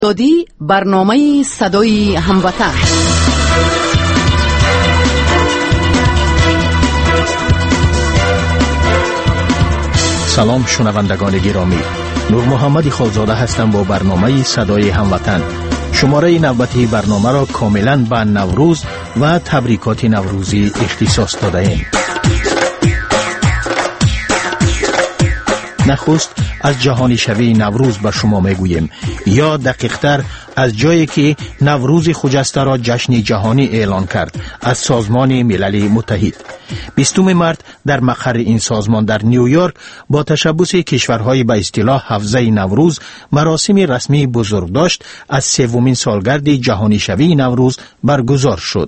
دادی برنامه صدای هموطن. سلام شنوندگان گرامی، نور محمد خالزاده هستم با برنامه صدای هموطن. شماره نوبتی برنامه را کاملا به نوروز و تبریکات نوروزی اختصاص داده ایم. نخست از جهانی شوی نوروز به شما میگوییم، یا دقیقتر از جایی که نوروز خجسته را جشن جهانی اعلان کرد از سازمان ملل متحد. 20 مارس در مقر این سازمان در نیویورک با تشبث کشورهای به اصطلاح حوزه نوروز مراسم رسمی بزرگداشت از 3مین سالگرد جهانی شوی نوروز برگزار شد.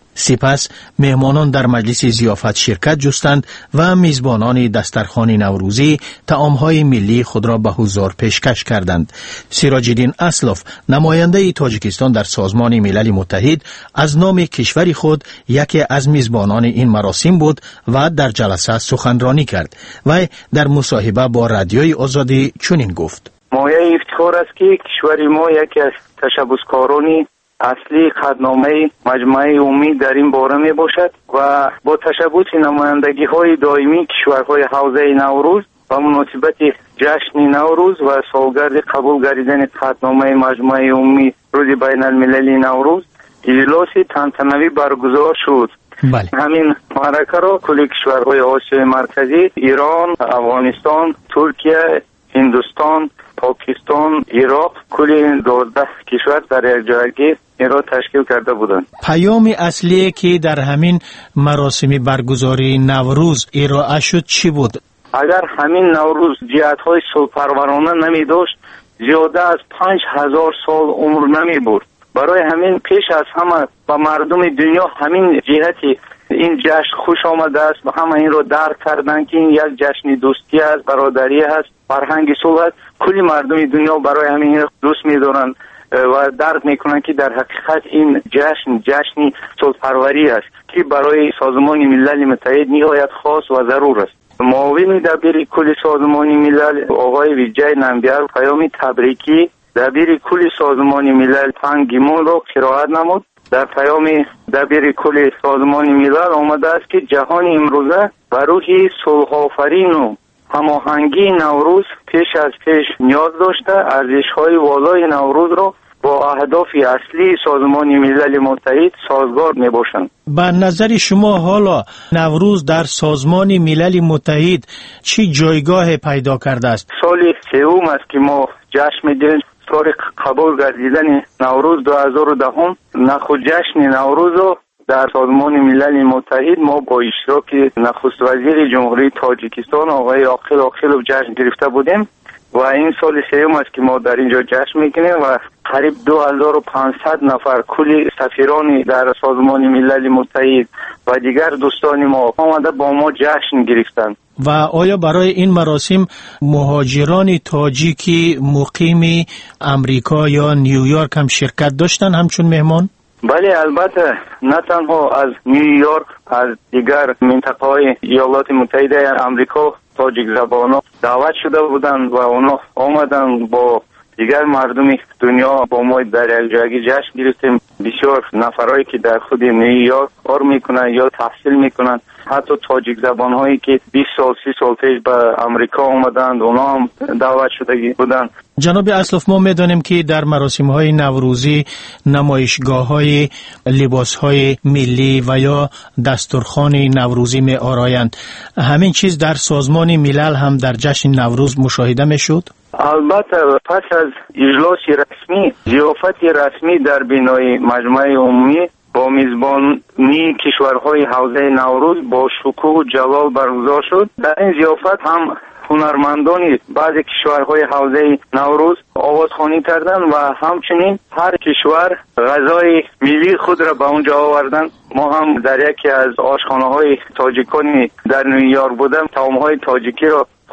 سپس مهمانان در مجلس ضیافت شرکت جستند و میزبانان دسترخوان نوروزی طعام‌های ملی خود را به حضور پیشکش کردند. سراج الدین اسلاف، نماینده تاجیکستان در سازمان ملل متحد، از نام کشور خود یکی از میزبانان این مراسم بود و در جلسه سخنرانی کرد و در مصاحبه با رادیوی آزادی چنین گفت: مایه افتخار است که کشور ما یکی از تشبثکارانی اصلی خدنامه مجمع عمومی در این باره می باشد و با تشبث نمایندگی های دائمی کشورهای حوزه نوروز و مناسبت جشن نوروز و سالگرد قبول گردیدن خدنامه مجمع عمومی روز بین المللی نوروز اجلاس تنتنوی برگزار شد. بله. همین معرکه را کل کشورهای آسیای مرکزی، ایران، افغانستان، ترکیه، هندوستان، پاکستان، عراق، کل 12 کشور در یک جایگی این را تشکیل کرده بودند. پیام اصلی که در همین مراسم برگزاری نوروز ارائه شد چی بود؟ اگر همین نوروز جهت‌های صلح‌پرورانه نمی داشت، زیاده از 5000 سال عمر نمی برد. برای همین پیش از همه با مردم دنیا همین جهتی این جشن خوش آمده است و همه این رو درک کردن که این یک جشن دوستی است، برادری است، فرهنگ صلح است. کلی مردم دنیا برای همین دوست می‌دارند و درک میکنن که در حقیقت این جشن صلح‌پروری است که برای سازمان ملل متحد نهایت خاص و ضرور است. معاون دبیر کل سازمان ملل آقای ویجای نمبیار پیام تبریکی دبیر کل سازمان ملل پان کی مون را قرائت نمود. در پیام دبیر کل سازمان ملل آمده است که جهان امروزه و روحی صلح آفرین و هماهنگی نوروز پیش از پیش نیاز داشته ارزش‌های والای نوروز را با اهداف اصلی سازمان ملل متحد سازگار میباشند. به نظر شما حالا نوروز در سازمان ملل متحد چی جایگاه پیدا کرده است؟ سال سوم است که ما جشن میگیریم. سال قبول گردیدن نوروز 2010 نخست جشن نوروز رو در سازمان ملل متحد ما با اشتراک نخست وزیر جمهوری تاجیکستان آقای آقیلوف جشن گرفته بودیم و این سال سوم است که ما در اینجا جشن میکنیم و قریب 2500 نفر کلی سفیران در سازمان ملل متحد و دیگر دوستان ما آمده با ما جشن گرفتند. و آیا برای این مراسم مهاجران تاجیکی مقیم امریکا یا نیویورک هم شرکت داشتن همچون مهمان؟ بله، البته نه تنها از نیویورک، از دیگر منطقه‌های ایالات متحده آمریکا تاجیک زبانان دعوت شده بودند و اونا آمدن با دیگر مردم دنیا با ما در یک جایگی جشن گرفتیم. بسیار نفرایی که در خود نیویورک کار میکنن یا تحصیل میکنن، حتی تاجیک زبانهایی که 20 سال 30 سال پیش به امریکا آمدند اونا هم دعوت شده بودند. جناب اسلاف، ما میدانیم که در مراسم‌های نوروزی نمایشگاه‌های لباس‌های ملی و یا دسترخوان نوروزی می آرایند. همین چیز در سازمان ملل هم در جشن نوروز مشاهده میشد؟ البته پس از اجلاس رسمی، ضیافت رسمی در بنای مجمع عمومی با میزبانی کشورهای حوزه نوروز با شکوه و جلال برگزار شد. در این ضیافت هم هنرمندان بعضی کشورهای حوزه نوروز آوازخوانی کردند و همچنین هر کشور غذای ملی خود را به اونجا آوردند. ما هم در یکی از آشخانه‌های تاجیکانی در نیویورک بودم، طعام‌های تاجیکی را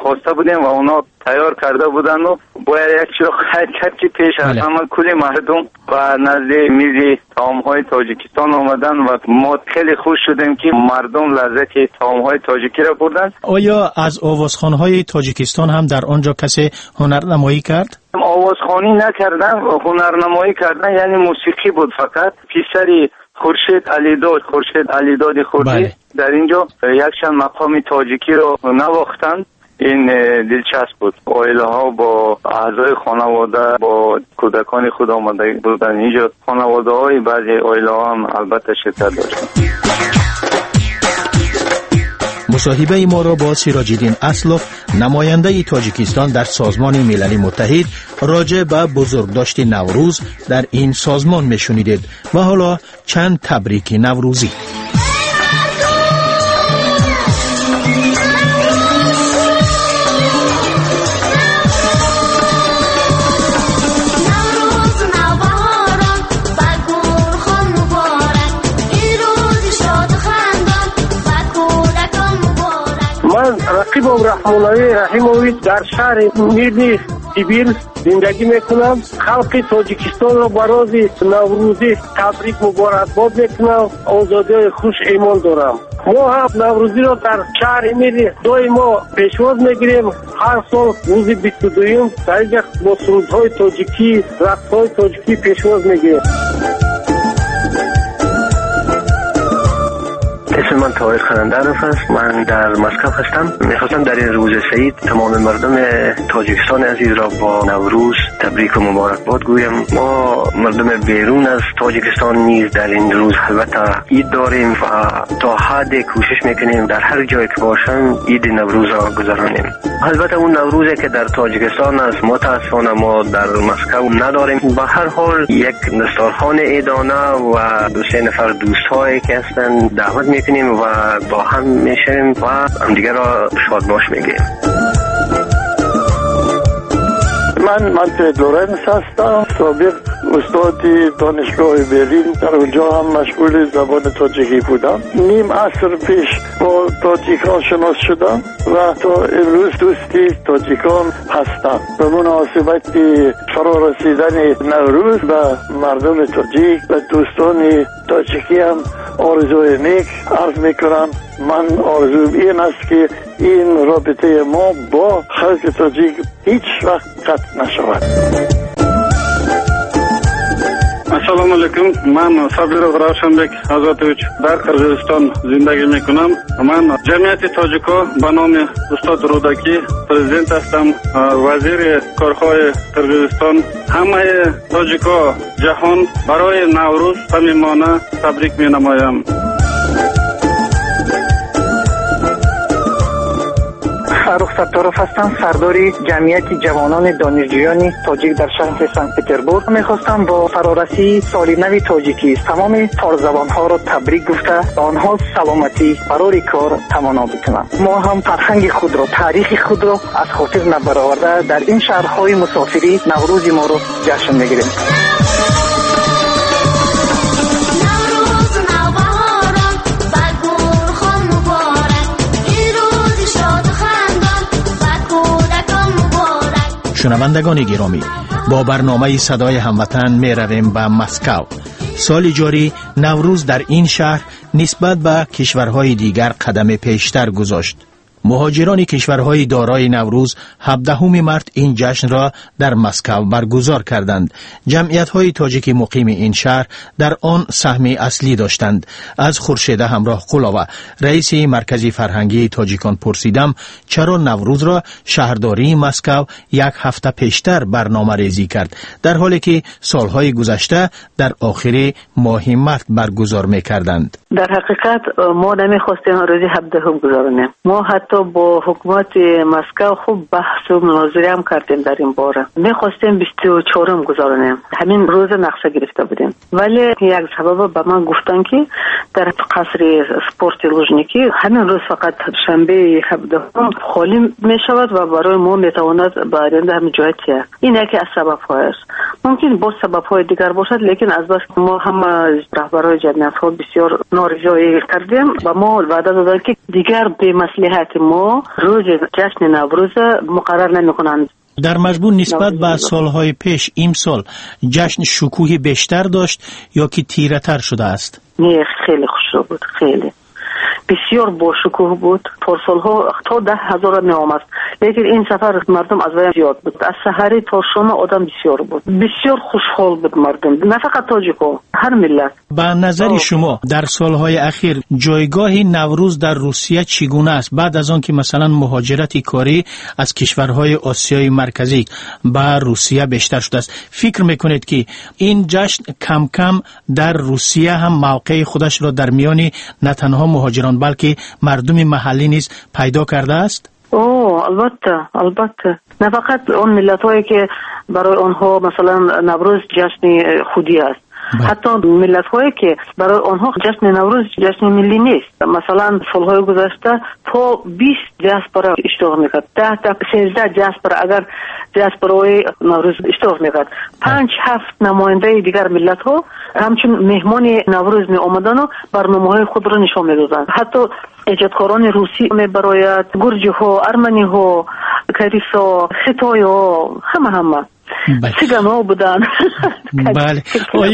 خواسته بودیم و اونا تیار کرده بودن و باید یک چیز قید کرد که پیش از همه کل مردم و نزد میز طعام‌های تاجیکستان آمدن و ما خیلی خوش شدیم که مردم لذت طعام‌های تاجیکی را بردن. آیا از آوازخوان‌های تاجیکستان هم در آنجا کسی هنرنمایی کرد؟ آوازخوانی نکردن، هنرنمایی کردن، یعنی موسیقی بود فقط. پسر خورشید علیداد خورشید در اینجا یک چند مقام تاجیکی رو نواختند. این دلچسب بود. عائله ها با اعضای خانواده با کودکان خود آمده بودن اینجا. خانواده های بعضی عائله ها هم البته شرکت داشتن. مصاحبه ما را با سیراج‌الدین اسلف نماینده تاجیکستان در سازمان ملل متحد راجع به بزرگداشت نوروز در این سازمان میشنیدید و حالا چند تبریک نوروزی. رقیب رحیموی در شهر میرنی سیبیر زندگی میکنم. خلق تاجیکستان را برای نوروزی تبریک مبارکباد میکنم. آزادی خوش ایمان دارم. ما هم نوروزی را در شهر میرنی ما پیشواز میگیریم. هر سال روز 22 طریق با سرودهای تاجیکی، رقصهای تاجیکی پیشواز میگیریم. اسم من طاهر خنندرف است. من در مسکو هستم. میخواستم در این روز سعید تمام مردم تاجیکستان عزیز را با نوروز تبریک و مبارکباد گویم. ما مردم بیرون از تاجیکستان نیز در این روز البته عید داریم و تا حد کوشش میکنیم در هر جای که باشم عید نوروز را گذرانیم. البته اون نوروزی که در تاجیکستان است متاسفانه ما در مسکو نداریم. به هر حال یک دسترخوان عیدانه و 2-3 نفر دوستایی که هستن دعوت میکنیم و با هم میشیم و همدیگه را شادباش میگیم. من منطقه لورنس هستم. سابق استاد دانشگاه برلین در اونجا هم مشغول زبان تاجیکی بودم. نیم عصر پیش با تاجیکان شناس شدم و تا امروز دوستی تاجیکان هستم. به مناسبت فرا رسیدن نوروز و مردم تاجیک و دوستان تاجیکی هم آرزوی نیک عرض میکنم. من آرزوم این است که این رابطه ما با خلق تاجیک هیچ وقت قطع نشود. السلام علیکم. من صابر روشنبک آزادویچ در قرغیزستان زندگی میکنم. من جمعیت تاجیکا به نام استاد رودکی پرزیدنت هستم. وزیر کارهای قرغیزستان. همه تاجیکا جهان برای نوروز صمیمانه تبریک مینمایم. فرخ ستارов هستم، سرداری جمعیت جوانان دانشجویان تاجیک در شهر سنت پترزبورگ. میخواستم با فرارسی سال نو تاجیکی تمام فارزبانها را تبریک گفته به آنها سلامتی برای کار توانا بکنم. ما هم فرهنگ خود را، تاریخ خود را از خاطر نبرآورده در این شهرهای مسافری نوروز ما را جشن میگیریم. شنوندگان گرامی، با برنامه صدای هموطن می رویم به مسکو. سال جاری نوروز در این شهر نسبت به کشورهای دیگر قدم پیشتر گذاشت. مهاجران کشورهای دارای نوروز 17 مارس این جشن را در مسکو برگزار کردند. جمعیت‌های تاجیک مقیم این شهر در آن سهم اصلی داشتند. از خورشید همراه قلاوه رئیس مرکز فرهنگی تاجیکان پرسیدم چرا نوروز را شهرداری مسکو یک هفته پیشتر برنامه ریزی کرد، در حالی که سالهای گذشته در آخر ماه مارس برگزار می‌کردند. در حقیقت ما نمی‌خواستیم روز 17 گذاریم. ما حتی با حکومت مسکو خوب بحث و مناظره هم کردیم در این باره. می‌خواستیم 24 گذاریم. همین روز نقشه گرفته بودیم. ولی یک سبب به من گفتن که در قصر سپورت لوژنیکی همین روز فقط شنبه 17 خالی می‌شود و برای ما می‌تواند به آینده هم جاییه. این یکی از سبب‌ها است. ممکن با سبب‌های دیگر باشد، لیکن از بس ما هم رهبران جمعیت‌ها بسیار نارضایی کردیم و ما وعده دادیم که دیگر به مصلحت ما روز جشن نوروز مقرر نمی‌کنند. در مجموع نسبت به سالهای پیش امسال جشن شکوهی بیشتر داشت یا که تیره تر شده است؟ نه، خیلی خوش بود، خیلی بسیار با شکوه بود. پارسال‌ها تا 10,000 می آمد، لیکن این سفر مردم از وی زیاد بود. از سحری تا شام آدم بسیار بود، بسیار خوشحال بود مردم، نه فقط تاجیک‌ها، هر ملت. به نظر شما در سالهای اخیر جایگاه نوروز در روسیه چگونه است بعد از آن که مثلا مهاجرت کاری از کشورهای آسیای مرکزی به روسیه بیشتر شده است؟ فکر میکنید که این جشن کم کم در روسیه هم موقع خودش را در میان نه تنها مهاجران بلکه مردم محلی نیز پیدا کرده است؟ البته نه فقط اون ملت‌هایی که برای آنها مثلا نوروز جشن خودی است، حتی ملت‌هایی که برای آنها جشن نوروز جشن ملی نیست. مثلا سالهای گذشته تا 20 جسپر اشتراک میکرد، 13 جسپر اگر جسپرهای نوروز اشتراک میکرد، 5-7 نماینده دیگر ملت‌ها همچون مهمان نوروز می آمدن و برنامه‌های خود را نشان میدادند. حتی ایجادکاران روسی میبراید، گرج‌ها، ارمنی‌ها، کریسا، خیتای‌ها، همه سیگان‌ها بودن. بله.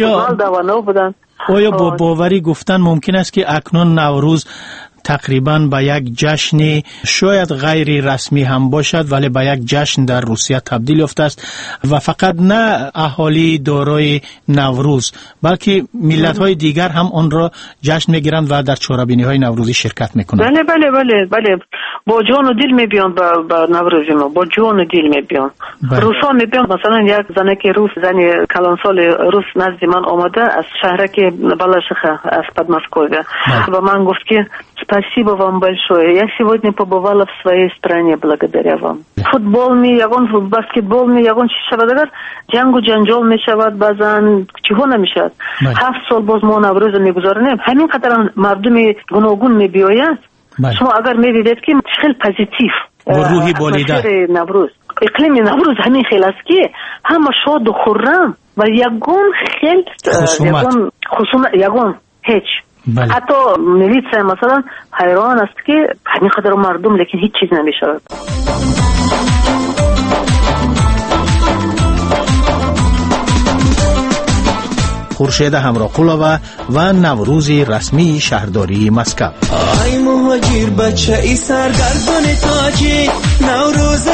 آیا با باوری گفتن ممکن است که اکنون نوروز تقریباً به یک جشن شاید غیر رسمی هم باشد ولی به یک جشن در روسیه تبدیل یافته است و فقط نه اهالی دارای نوروز بلکه ملت‌های دیگر هم آن را جشن می‌گیرند و در چهاربینی‌های نوروزی شرکت می‌کنند؟ بله با جان و دل می‌بیان با نوروز ما، با جان و دل می‌بیان. روسا می‌بیان. مثلا یک زنی که زن کلانسال روس نزد من آمده از شهرک Балашиха از Подмосковья و من گفت که спасибо вам большое. Я сегодня побывала в своей стране благодаря вам. فوتبال میگن، بسکتبال میگن، چی شود اگر جنگ و جنجال میشود بعضن چیها نمیشد. 7 سال باز ما نوروز میگذاریم، همین قدر مردم گوناگون میبیاید. شما اگر میدیدید که خیلی پوزیتیو روحی بالیده نوروز، اقلیم نوروز همین خیلی است که همه شاد و خرم و یگون خیلی یگون هیچ. حتی میلیسا مثلا حیران است که همین قدر مردم لیکن هیچ چیز نمیشود. خورشید همراه قلوه و نوروز رسمی شهرداری مسکو. ای مهاجر بچه ای سرگردان تاجی، نوروز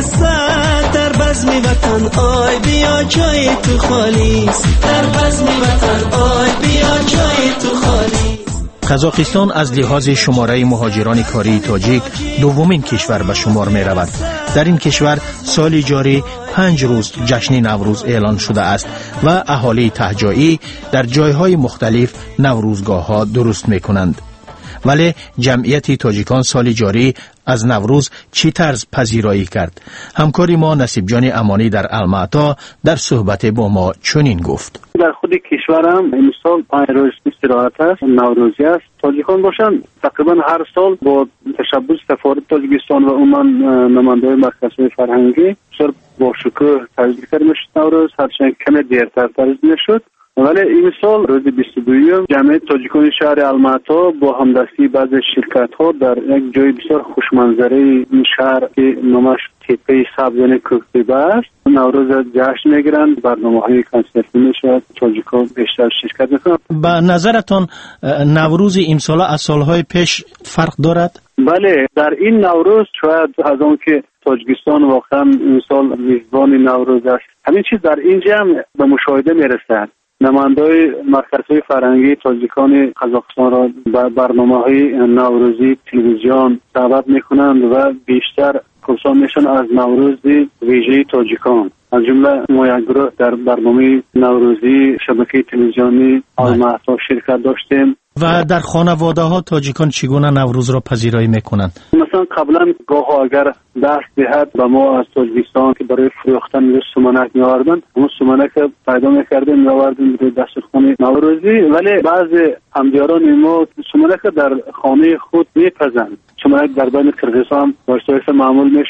میرسد در بزم وطن، آی بیا جای تو خالیست، در بزم وطن، آی بیا جای تو خالیست. قزاقستان از لحاظ شماره مهاجران کاری تاجیک دومین کشور به شمار می رود. در این کشور سال جاری 5 روز جشن نوروز اعلان شده است و اهالی تهجایی در جایهای مختلف نوروزگاه ها درست می کنند. ولی جمعیت تاجیکان سال جاری از نوروز چی طرز پذیرایی کرد؟ همکاری ما نصیب جان امانی در المعطا در صحبت با ما چنین گفت. در خود کشورم امسال 5 روز استراحت است، نوروزی است. تاجیکان باشند تقریبا هر سال با تشبث سفارت تاجیکستان و عمان نماینده‌های مرکزی فرهنگی بسیار با شکوه تجلیل کرده میشد. نوروز هرچند کمی دیرتر تجلیل میشد، ولی این سال روز 22 جمعیت تاجیکان شهر المعطا با همدستی بعض شرکت‌ها در یک جای بسیار خوشمنظره این شهر که نامش تپه سبزن کوکتیبه است نوروز جشن میگیرند. برنامه‌های کنسرتی میشود، تاجیکان بیشتر شرکت میکنند. به نظرتان نوروز امسال از سالهای پیش فرق دارد؟ بله، در این نوروز شاید از آن که تاجیکستان واقعا این سال میزبان نوروز است، همین چیز در اینجا هم به مشاهده میرسد. نماینده‌های مرکزهای فرهنگی تاجیکان قزاقستان را به برنامه‌های نوروزی تلویزیون دعوت می‌کنند و بیشتر پرسان میشن از نوروز ویژه تاجیکان. از جمله ما یک گروه در برنامه نوروزی شبکه تلویزیونی المعطا شرکت داشتیم. و در خانواده ها تاجیکان چگونه نوروز را پذیرایی میکنند؟ مثلا قبلا گاه اگر دست دهد و ما از تاجیکستان که برای فروختن سمنک می‌آوردن، اون سمنک پیدا می‌کردیم می‌آوردیم به دسترخوان نوروزی، ولی بعض همدیاران ما سمنک در خانه خود می‌پزند. سمنک در بین قرقیزستان با استفاده معمول میشد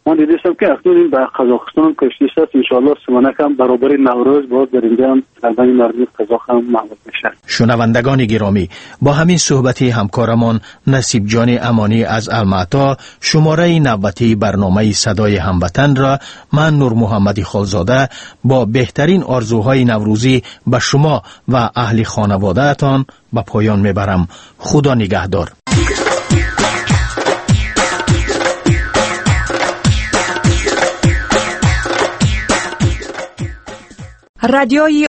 من دیدم که اکنون به قزاقستان کشته است. ان شاء الله سمانک هم برابر نوروز باز در اینجا هم مردم قزاق هم معمول میشه. شنوندگان گرامی، با همین صحبت همکارمان نصیب جان امانی از المعطا، شماره نوبتی برنامه صدای هموطن را من نور محمدی خالزاده با بهترین آرزوهای نوروزی به شما و اهل خانواده‌تان به پایان میبرم. خدا نگهدار. رادیوی